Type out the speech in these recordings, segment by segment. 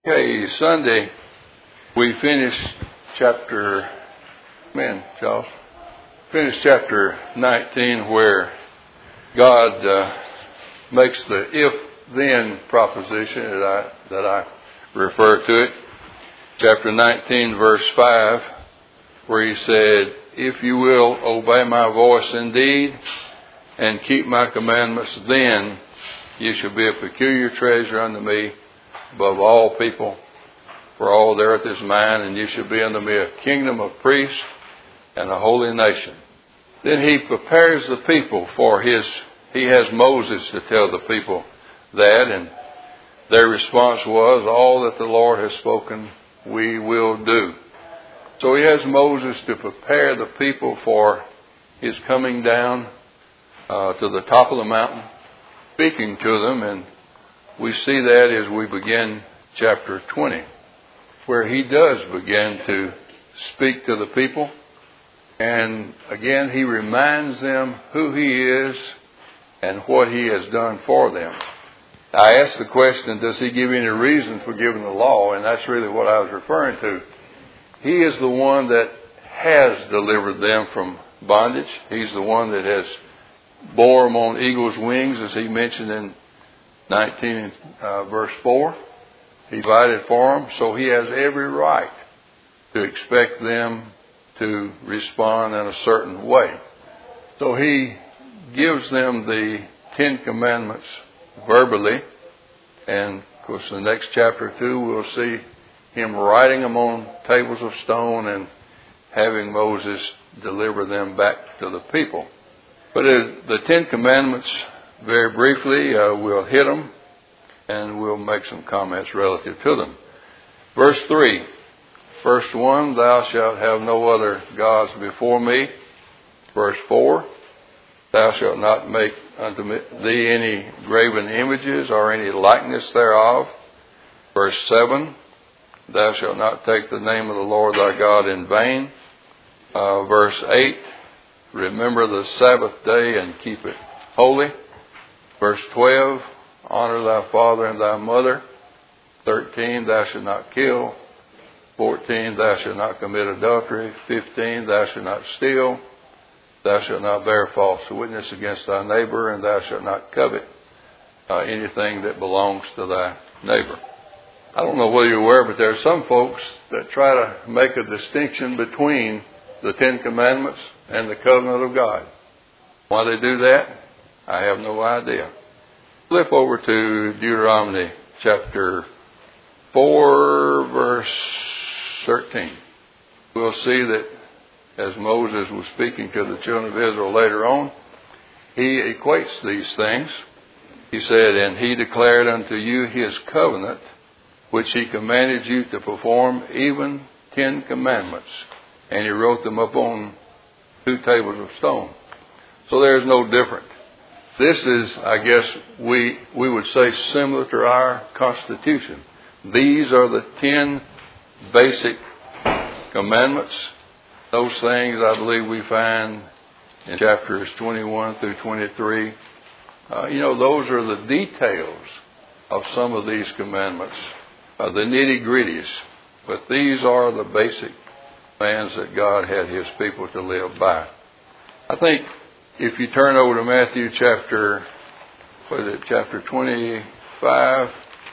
Okay, Sunday we finished chapter 19 where God makes the if-then proposition that I refer to it. Chapter 19 verse 5 where he said, "If you will obey my voice indeed and keep my commandments, then you shall be a peculiar treasure unto me above all people, for all the earth is mine, and you shall be unto me a kingdom of priests and a holy nation." Then he prepares the people for he has Moses to tell the people that, and their response was, "All that the Lord has spoken, we will do." So he has Moses to prepare the people for his coming down to the top of the mountain, speaking to them, and we see that as we begin chapter 20, where he does begin to speak to the people. And again, he reminds them who he is and what he has done for them. I asked the question, does he give any reason for giving the law? And that's really what I was referring to. He is the one that has delivered them from bondage. He's the one that has bore them on eagle's wings, as he mentioned in 19 verse 4. He provided for them, so he has every right to expect them to respond in a certain way. So he gives them the 10 Commandments verbally, and of course in the next chapter 2 we'll see him writing them on tables of stone and having Moses deliver them back to the people. But the 10 Commandments, very briefly, we'll hit them and we'll make some comments relative to them. Verse 3, first one, "Thou shalt have no other gods before me." Verse 4, "Thou shalt not make unto thee any graven images or any likeness thereof." Verse 7, "Thou shalt not take the name of the Lord thy God in vain." Verse 8, "Remember the Sabbath day and keep it holy." Verse 12, "Honor thy father and thy mother." 13, "Thou shalt not kill." 14, "Thou shalt not commit adultery." 15, "Thou shalt not steal." "Thou shalt not bear false witness against thy neighbor," and "Thou shalt not covet anything that belongs to thy neighbor." I don't know whether you're aware, but there are some folks that try to make a distinction between the 10 Commandments and the covenant of God. Why they do that, I have no idea. Flip over to Deuteronomy chapter 4, verse 13. We'll see that as Moses was speaking to the children of Israel later on, he equates these things. He said, "And he declared unto you his covenant, which he commanded you to perform, even 10 commandments. And he wrote them upon 2 tables of stone." So there's no different. This is, I guess, we would say similar to our Constitution. These are the 10 basic commandments. Those things I believe we find in chapters 21 through 23. Those are the details of some of these commandments, the nitty-gritties. But these are the basic commands that God had his people to live by. I think if you turn over to Matthew chapter 25,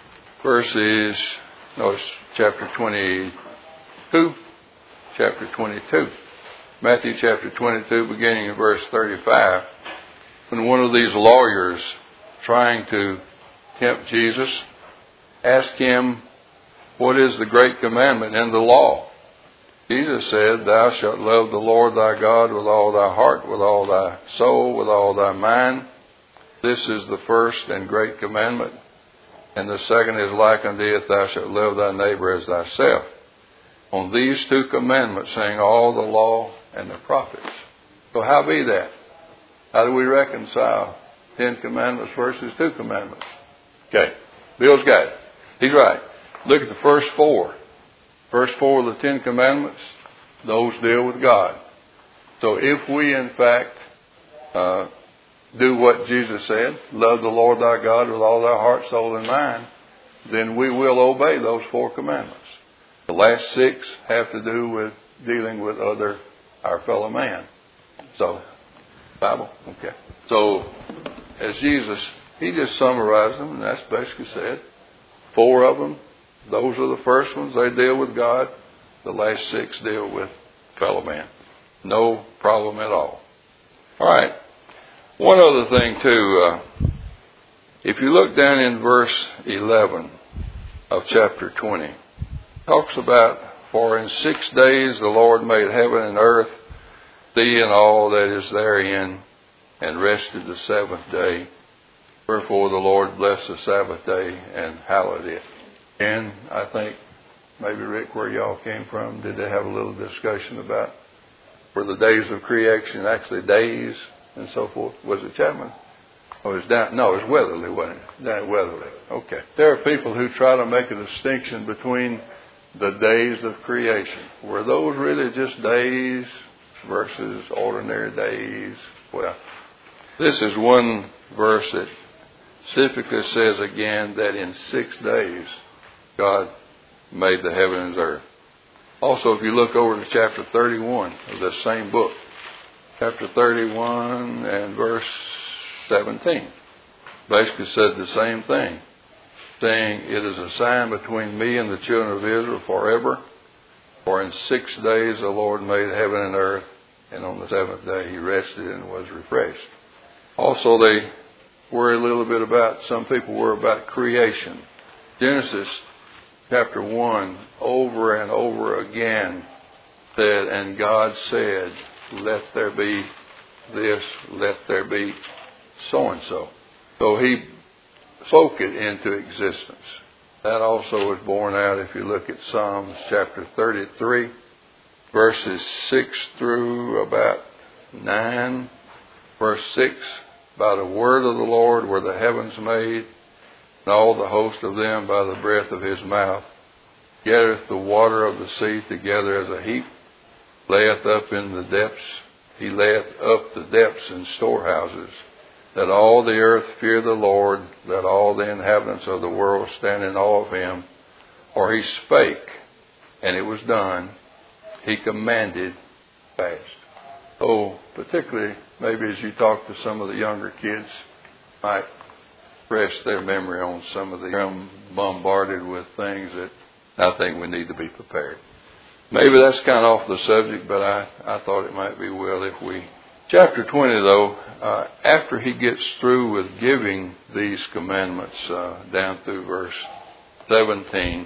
chapter 22. Chapter 22. Matthew chapter 22, beginning in verse 35. When one of these lawyers trying to tempt Jesus asked him, "What is the great commandment in the law?" Jesus said, "Thou shalt love the Lord thy God with all thy heart, with all thy soul, with all thy mind. This is the first and great commandment. And the second is like unto it, thou shalt love thy neighbor as thyself. On these 2 commandments hang all the law and the prophets." So how be that? How do we reconcile 10 commandments versus 2 commandments? Okay, Bill's got it. He's right. Look at the first 4. First 4 of the 10 commandments, those deal with God. So if we in fact do what Jesus said, love the Lord thy God with all thy heart, soul, and mind, then we will obey those 4 commandments. The last 6 have to do with dealing with our fellow man. So, Bible? Okay. So, as Jesus, he just summarized them, and that's basically said. 4 of them, those are the first ones. They deal with God. The last 6 deal with fellow man. No problem at all. All right. One other thing, too. If you look down in verse 11 of chapter 20, it talks about, for in 6 days the Lord made heaven and earth, sea and all that is therein, and rested the 7th day. Wherefore the Lord blessed the Sabbath day and hallowed it. And I think, maybe Rick, where y'all came from, did they have a little discussion about were the days of creation actually days and so forth? Was it Chapman? Oh, it was down. No, it was Weatherly, wasn't it? Down at Weatherly. Okay. There are people who try to make a distinction between the days of creation. Were those really just days versus ordinary days? Well, this is one verse that specifically says again that in 6 days God made the heaven and earth. Also, if you look over to chapter 31 of the same book, chapter 31 and verse 17, basically said the same thing, saying, it is a sign between me and the children of Israel forever, for in 6 days the Lord made heaven and earth, and on the 7th day he rested and was refreshed. Also, they worry a little bit about, some people worry about creation. Genesis chapter 1, over and over again, said, and God said, let there be this, let there be so-and-so. So he spoke it into existence. That also is borne out if you look at Psalms chapter 33, verses 6 through about 9. Verse 6, by the word of the Lord were the heavens made, and all the host of them by the breath of his mouth. Gathereth the water of the sea together as a heap, layeth up in the depths. He layeth up the depths in storehouses, that all the earth fear the Lord, that all the inhabitants of the world stand in awe of him. For he spake, and it was done. He commanded fast. Oh, particularly maybe as you talk to some of the younger kids, might press their memory on some of the bombarded with things that I think we need to be prepared. Maybe that's kind of off the subject, but I thought it might be well if we... Chapter 20, though, after he gets through with giving these commandments down through verse 17,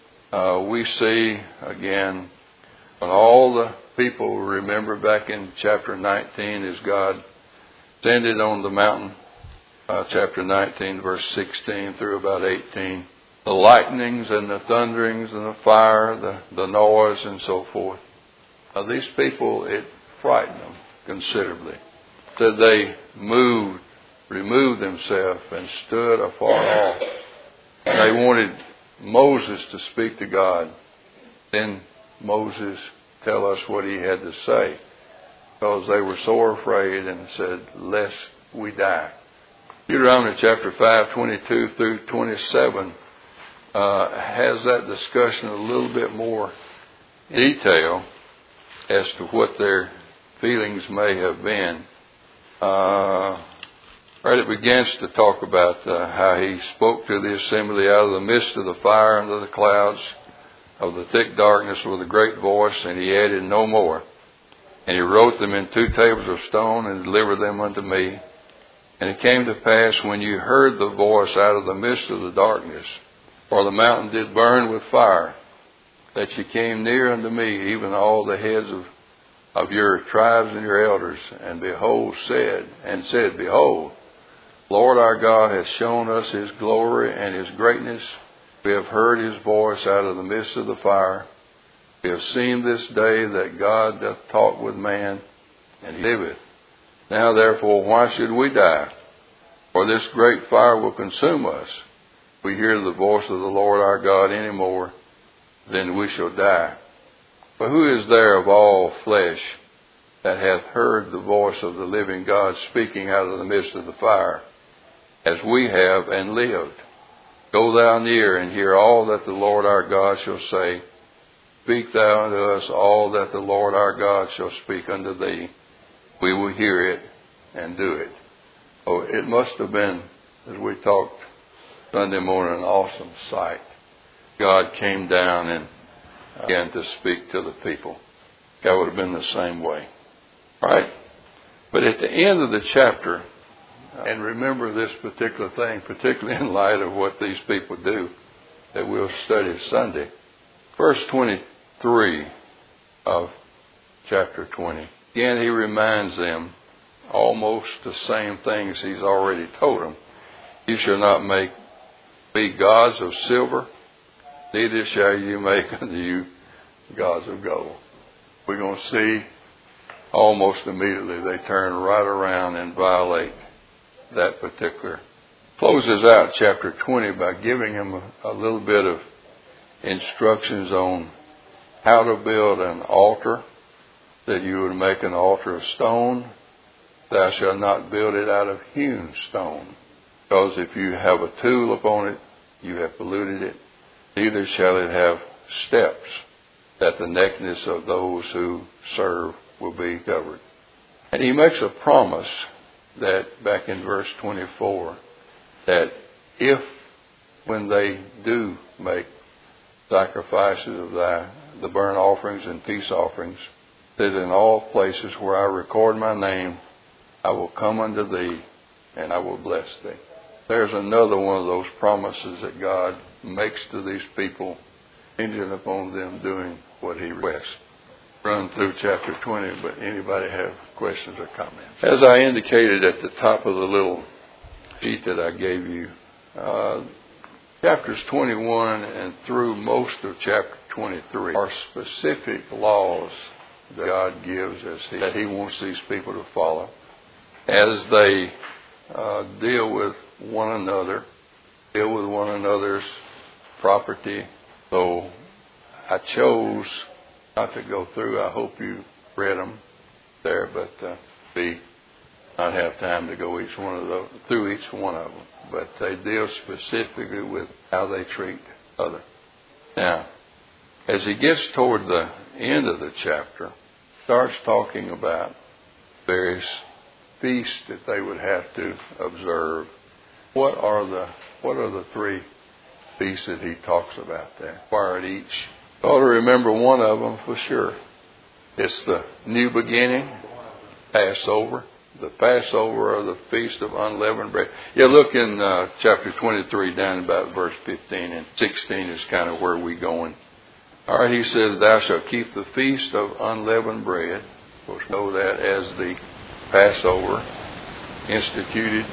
we see again when all the people remember back in chapter 19 as God ascended on the mountain, chapter 19, verse 16 through about 18, the lightnings and the thunderings and the fire, the noise and so forth. These people, it frightened them considerably. Said they removed themselves and stood afar off. And they wanted Moses to speak to God. Then Moses tell us what he had to say, because they were so afraid and said, lest we die. Deuteronomy chapter 5, 22 through 27 has that discussion a little bit more detail as to what their feelings may have been. Right, it begins to talk about how he spoke to the assembly out of the midst of the fire and of the clouds of the thick darkness with a great voice, and he added no more. And he wrote them in 2 tables of stone and delivered them unto me. And it came to pass when you heard the voice out of the midst of the darkness, for the mountain did burn with fire, that ye came near unto me, even all the heads of your tribes and your elders, and behold, said, behold, Lord our God hath shown us his glory and his greatness. We have heard his voice out of the midst of the fire. We have seen this day that God doth talk with man, and he liveth. Now therefore, why should we die? For this great fire will consume us. If we hear the voice of the Lord our God any more, then we shall die. For who is there of all flesh that hath heard the voice of the living God speaking out of the midst of the fire, as we have, and lived? Go thou near and hear all that the Lord our God shall say. Speak thou unto us all that the Lord our God shall speak unto thee. We will hear it and do it. Oh, it must have been, as we talked Sunday morning, an awesome sight. God came down and began to speak to the people. That would have been the same way. Right? But at the end of the chapter, and remember this particular thing, particularly in light of what these people do that we'll study Sunday. Verse 23 of chapter 20. Again, he reminds them almost the same things he's already told them. You shall not make me gods of silver, neither shall you make unto you gods of gold. We're going to see almost immediately they turn right around and violate that particular. Closes out chapter 20 by giving him a little bit of instructions on how to build an altar, that you would make an altar of stone. Thou shalt not build it out of hewn stone, because if you have a tool upon it, you have polluted it. Neither shall it have steps, that the nakedness of those who serve will be covered. And he makes a promise that, back in verse 24, that if, when they do make sacrifices of the burnt offerings and peace offerings, that in all places where I record my name, I will come unto thee and I will bless thee. There's another one of those promises that God makes to these people, contingent upon them doing what he requests. Run through chapter 20, but anybody have questions or comments? As I indicated at the top of the little sheet that I gave you, chapters 21 and through most of chapter 23 are specific laws that God gives that he wants these people to follow as they deal with one another, deal with one another's property. So I chose not to go through. I hope you read them there, but not have time to go through each one of them. But they deal specifically with how they treat others. Now, as he gets toward the end of the chapter, starts talking about various feasts that they would have to observe. What are the three feasts that he talks about there? Required each. You ought to remember one of them for sure. It's the new beginning, Passover. The Passover or the Feast of Unleavened Bread. You look in chapter 23 down about verse 15 and 16 is kind of where we're going. All right, he says, thou shalt keep the Feast of Unleavened Bread. Of course, know that as the Passover instituted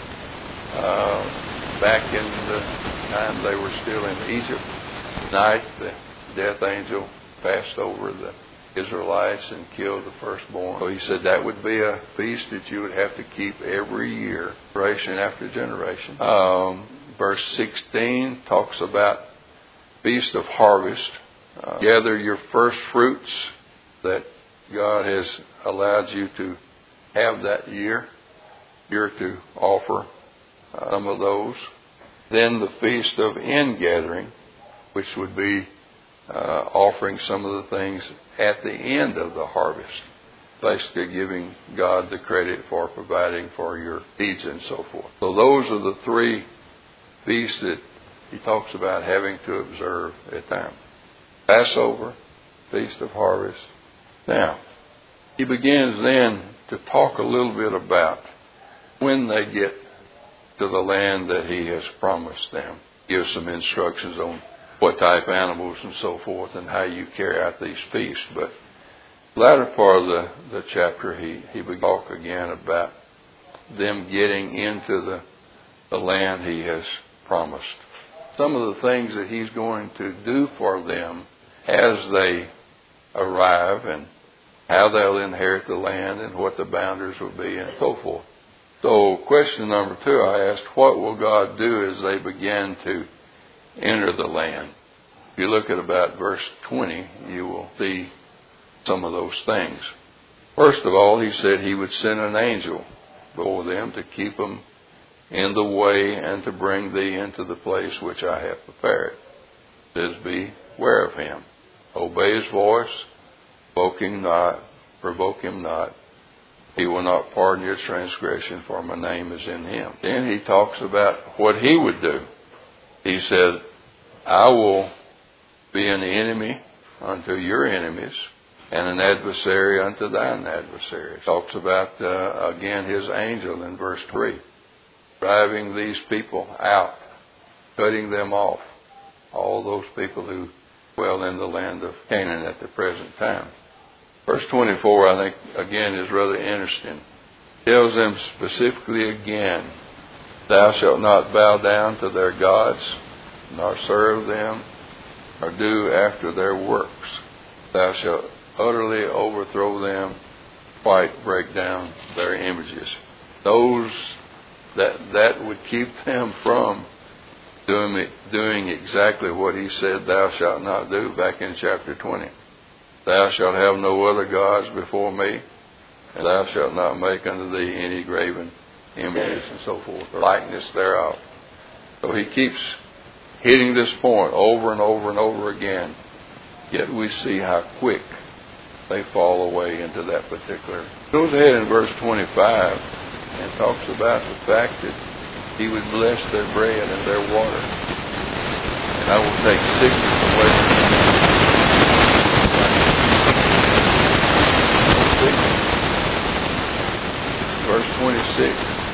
back in the time they were still in Egypt. Night, the death angel passed over the Israelites and killed the firstborn. So he said that would be a feast that you would have to keep every year, generation after generation. Verse 16 talks about Feast of Harvest. Gather your first fruits that God has allowed you to have that year. You're to offer some of those. Then the Feast of Ingathering, which would be offering some of the things at the end of the harvest, basically giving God the credit for providing for your needs and so forth. So those are the three feasts that he talks about having to observe at time. Passover, Feast of Harvest. Now, he begins then to talk a little bit about when they get to the land that he has promised them. Give some instructions on what type of animals and so forth and how you carry out these feasts. But the latter part of the chapter, he will talk again about them getting into the land he has promised. Some of the things that he's going to do for them as they arrive and how they'll inherit the land and what the boundaries will be and so forth. So question number 2, I asked, what will God do as they begin to enter the land? If you look at about verse 20, you will see some of those things. First of all, he said he would send an angel before them to keep them in the way and to bring thee into the place which I have prepared. It says, beware of him. Obey his voice, provoke him not. He will not pardon your transgression, for my name is in him. Then he talks about what he would do. He said, I will be an enemy unto your enemies, and an adversary unto thine adversaries. Talks about, again, his angel in verse 3. Driving these people out, cutting them off. All those people who dwell in the land of Canaan at the present time. Verse 24, I think, again, is rather interesting. It tells them specifically again, thou shalt not bow down to their gods, nor serve them, or do after their works. Thou shalt utterly overthrow them, quite break down their images. Those that would keep them from doing exactly what he said thou shalt not do back in chapter 20. Thou shalt have no other gods before me, and thou shalt not make unto thee any graven images and so forth, or likeness thereof. So he keeps hitting this point over and over and over again, yet we see how quick they fall away into that particular. Goes ahead in verse 25 and talks about the fact that he would bless their bread and their water, and I will take sickness away from them. Verse 26,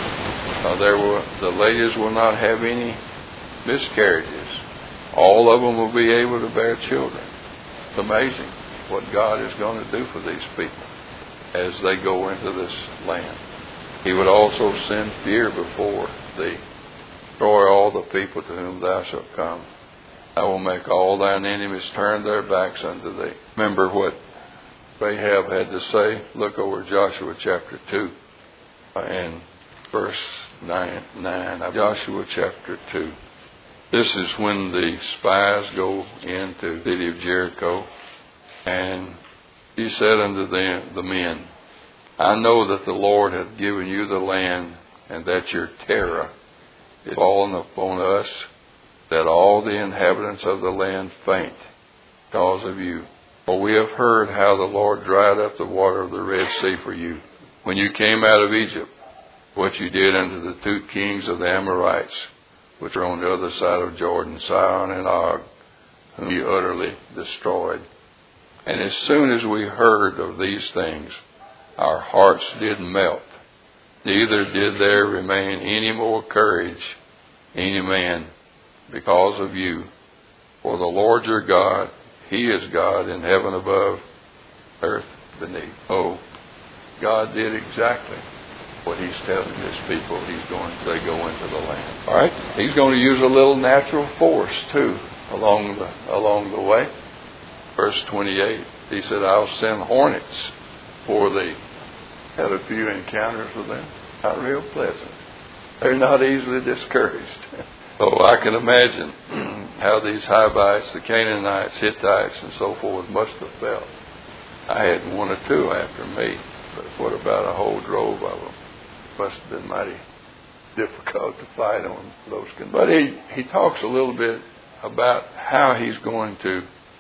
the ladies will not have any miscarriages. All of them will be able to bear children. It's amazing what God is going to do for these people as they go into this land. He would also send fear before thee. Destroy all the people to whom thou shalt come. I will make all thine enemies turn their backs unto thee. Remember what Rahab had to say. Look over Joshua chapter 2 and verse 9 of Joshua chapter 2. This is when the spies go into the city of Jericho, and he said unto them, the men, I know that the Lord hath given you the land, and that your terror is fallen upon us, that all the inhabitants of the land faint because of you. For we have heard how the Lord dried up the water of the Red Sea for you, when you came out of Egypt, what you did unto the two kings of the Amorites, which are on the other side of Jordan, Sihon and Og, whom you utterly destroyed. And as soon as we heard of these things, our hearts did melt. Neither did there remain any more courage, any man, because of you. For the Lord your God, He is God in heaven above, earth beneath. Oh, God did exactly what He's telling His people they go into the land. All right? He's going to use a little natural force, too, along the way. Verse 28, He said, I'll send hornets for thee. Had a few encounters with them. Not real pleasant. They're not easily discouraged. So I can imagine how these Hivites, the Canaanites, Hittites, and so forth must have felt. I had one or two after me, but what about a whole drove of them? Must have been mighty difficult to fight on those conditions. But he talks a little bit about how he's going to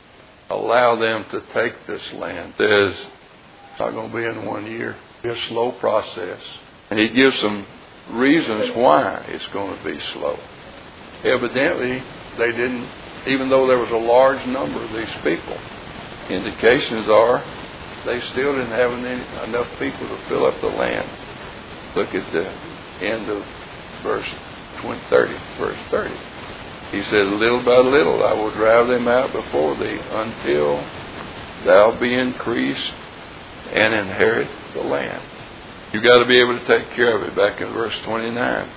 allow them to take this land. Says it's not going to be in 1 year. It'll be a slow process. And he gives some reasons why it's going to be slow. Evidently, they didn't, even though there was a large number of these people, indications are they still didn't have enough people to fill up the land. Look at the end of verse 30. He said, little by little I will drive them out before thee until thou be increased and inherit the land. You've got to be able to take care of it. Back in verse 29,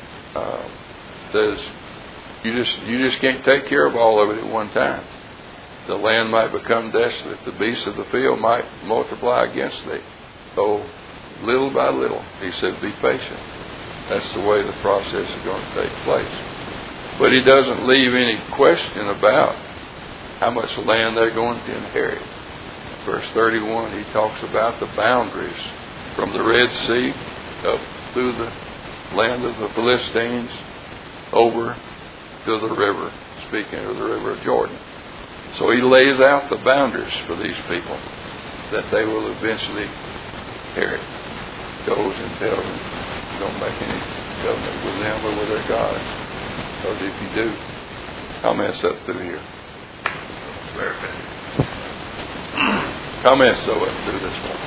says you just can't take care of all of it at one time. The land might become desolate. The beasts of the field might multiply against thee. So little by little, he said, be patient. That's the way the process is going to take place. But he doesn't leave any question about how much land they're going to inherit. Verse 31, he talks about the boundaries from the Red Sea up through the land of the Philistines, over to the river, speaking of the river of Jordan. So he lays out the boundaries for these people that they will eventually inherit. Goes and tells them, don't make any covenant with them or with their God. Because if you do, I'll mess up through here. Very bad. I'll mess so up through this one.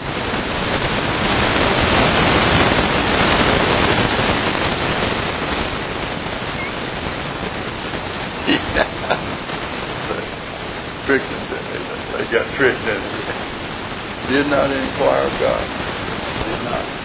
Tricked them, didn't they? They got tricked, didn't they? Did not inquire of God. Did not.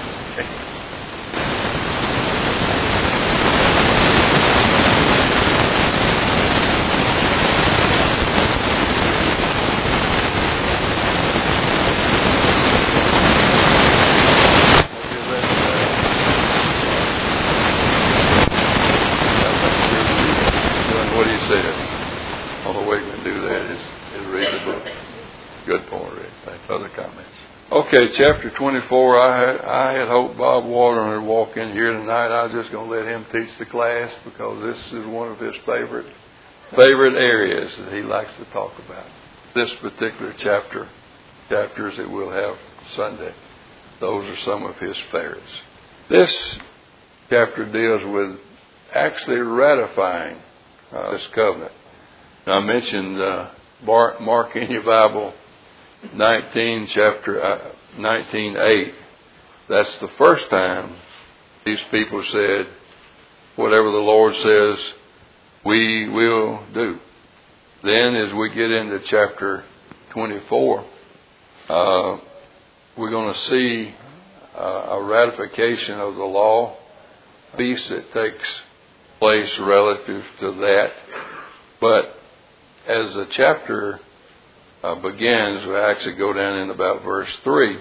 What he said. The only way we can do that is read the book. Good point, Rick. Thanks. Other comments? Okay, chapter 24. I had hoped Bob Warner would walk in here tonight. I was just going to let him teach the class because this is one of his favorite areas that he likes to talk about. This particular chapters that we'll have Sunday, those are some of his favorites. This chapter deals with actually ratifying this covenant. Now, I mentioned Mark in your Bible 19, chapter 19:8. That's the first time these people said, whatever the Lord says, we will do. Then as we get into chapter 24, we're going to see a ratification of the law, peace that takes place relative to that. But as the chapter begins, we actually go down in about verse 3.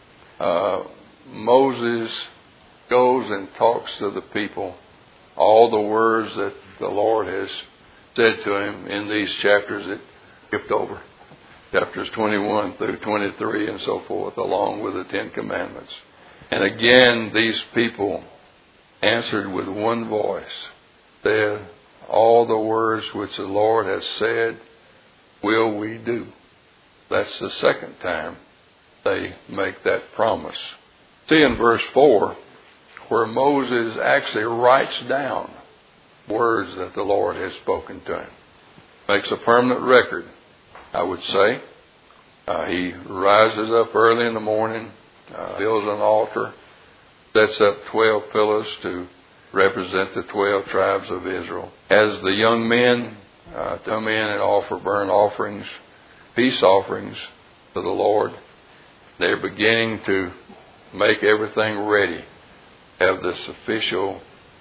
Moses goes and talks to the people all the words that the Lord has said to him in these chapters that skipped over. Chapters 21 through 23 and so forth, along with the Ten Commandments. And again, these people answered with one voice, said, all the words which the Lord has said will we do. That's the second time they make that promise. See in verse 4 where Moses actually writes down words that the Lord has spoken to him. Makes a permanent record, I would say. He rises up early in the morning, builds an altar, sets up 12 pillars to represent the 12 tribes of Israel. Has the young men come in and offer burnt offerings, peace offerings to the Lord. They're beginning to make everything ready. Have this official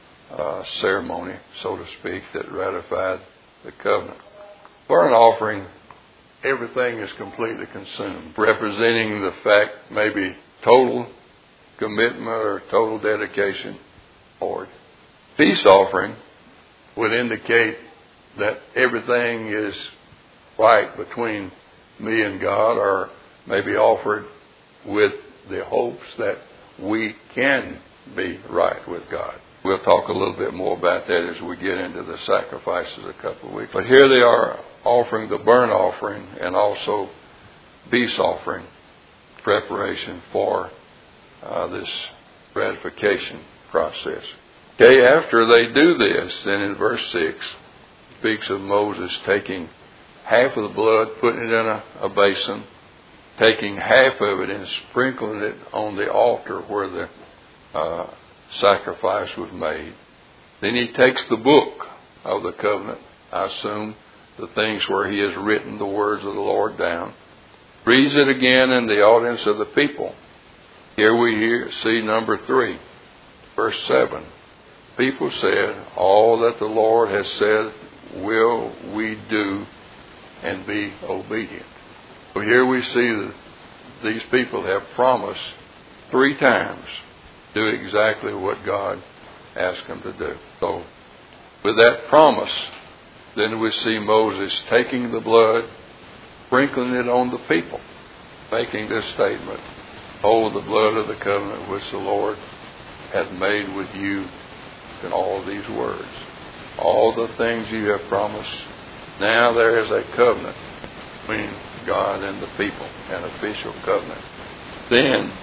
ceremony, so to speak, that ratified the covenant. Burnt offering, everything is completely consumed, representing the fact maybe total commitment or total dedication to the Lord. Peace offering would indicate that everything is right between me and God, or maybe offered with the hopes that we can be right with God. We'll talk a little bit more about that as we get into the sacrifices a couple of weeks. But here they are offering the burnt offering and also peace offering, preparation for this ratification process. Okay, after they do this, then in verse 6, speaks of Moses taking half of the blood, putting it in a basin, taking half of it and sprinkling it on the altar where the sacrifice was made. Then he takes the book of the covenant, I assume, the things where he has written the words of the Lord down, reads it again in the audience of the people. Here we see number 3, verse 7. People said, all that the Lord has said will we do and be obedient. So here we see that these people have promised 3 times do exactly what God asked them to do. So with that promise, then we see Moses taking the blood, sprinkling it on the people, making this statement, oh, the blood of the covenant which the Lord hath made with you in all these words. All the things you have promised. Now there is a covenant between God and the people, an official covenant. Then,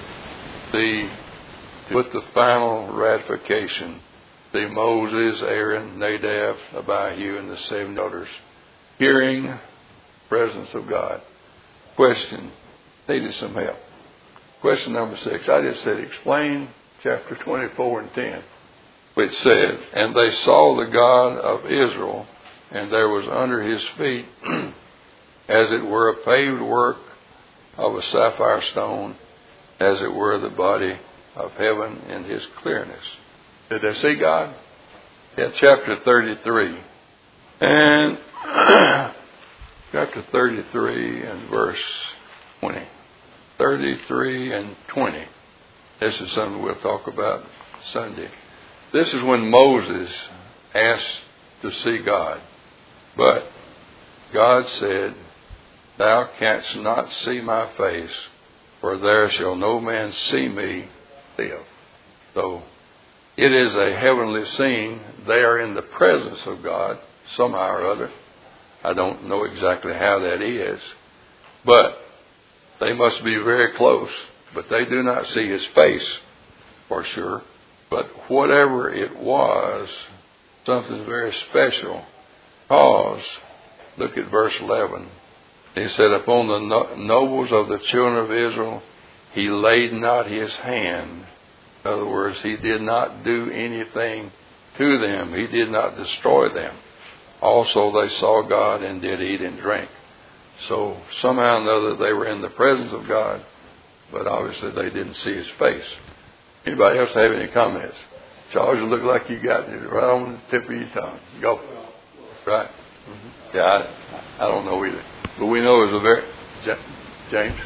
with the final ratification, Moses, Aaron, Nadab, Abihu, and the 70 elders, hearing the presence of God. Question, needed some help. Question number 6. I just said, explain chapter 24 and 10. Which said, and they saw the God of Israel, and there was under his feet, as it were, a paved work of a sapphire stone, as it were the body of heaven in his clearness. Did they see God? Yeah, chapter 33. And chapter 33 and verse 20. 33 and 20. This is something we'll talk about Sunday. This is when Moses asked to see God. But God said, thou canst not see my face, for there shall no man see me live. So it is a heavenly scene. They are in the presence of God somehow or other. I don't know exactly how that is. But they must be very close. But they do not see his face for sure. But whatever it was, something very special. Because, look at verse 11. He said, upon the nobles of the children of Israel, he laid not his hand. In other words, he did not do anything to them. He did not destroy them. Also, they saw God and did eat and drink. So, somehow or another, they were in the presence of God, but obviously they didn't see his face. Anybody else have any comments? Charles, you look like you got it right on the tip of your tongue. Go. Right? Mm-hmm. Yeah, I don't know either. But we know it was a very... James?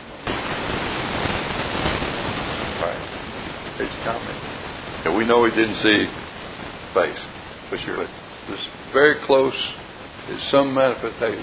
Right. It's a comment. Yeah, we know he didn't see his face, for sure. But this very close is some manifestation.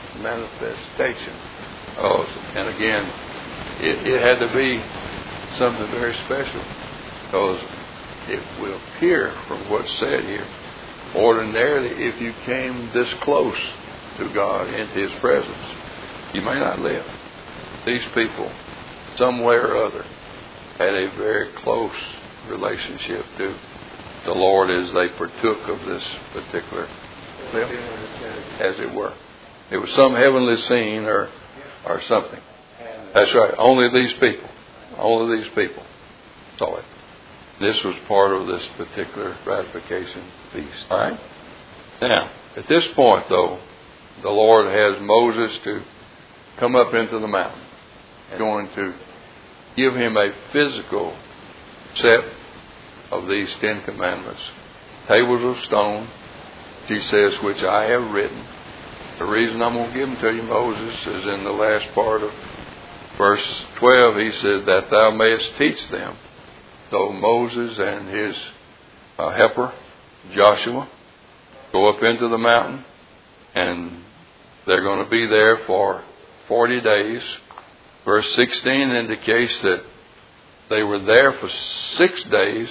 And again, it had to be something very special, because it will appear from what's said here, ordinarily if you came this close to God, into his presence, you may not live. These people, some way or other, had a very close relationship to the Lord as they partook of this particular meal, as it were. It was some heavenly scene or something. That's right. Only these people saw it. This was part of this particular ratification feast. All right? Now, at this point, though, the Lord has Moses to come up into the mountain. He's going to give him a physical set of these 10 commandments. Tables of stone, he says, which I have written. The reason I'm going to give them to you, Moses, is in the last part of verse 12. He said, that thou mayest teach them. So Moses and his helper, Joshua, go up into the mountain, and they're going to be there for 40 days. Verse 16 indicates that they were there for 6 days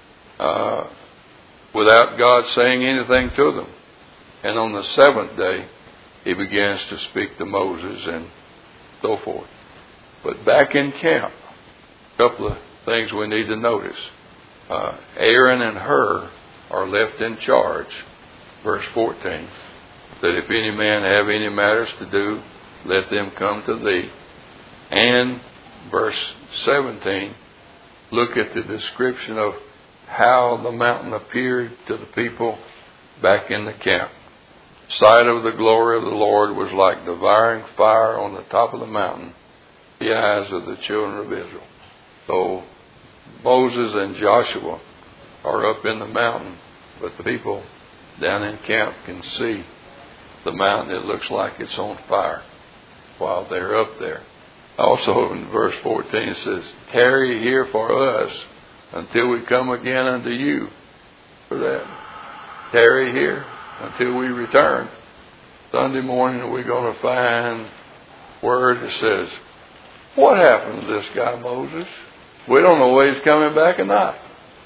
without God saying anything to them. And on the 7th day, he begins to speak to Moses and so forth. But back in camp, a couple of things we need to notice. Aaron and Hur are left in charge. Verse 14. That if any man have any matters to do, let them come to thee. And verse 17, look at the description of how the mountain appeared to the people back in the camp. Sight of the glory of the Lord was like devouring fire on the top of the mountain, the eyes of the children of Israel. So Moses and Joshua are up in the mountain, but the people down in camp can see the mountain. It looks like it's on fire while they're up there. Also in verse 14 it says, tarry here for us until we come again unto you. For that, tarry here until we return. Sunday morning we're going to find word that says, what happened to this guy Moses? We don't know whether he's coming back or not.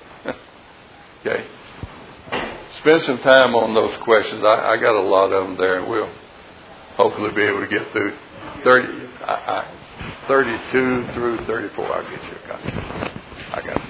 spend some time on those questions. I got a lot of them there, and we'll hopefully be able to get through 32 through 34. I'll get you a copy. I got it.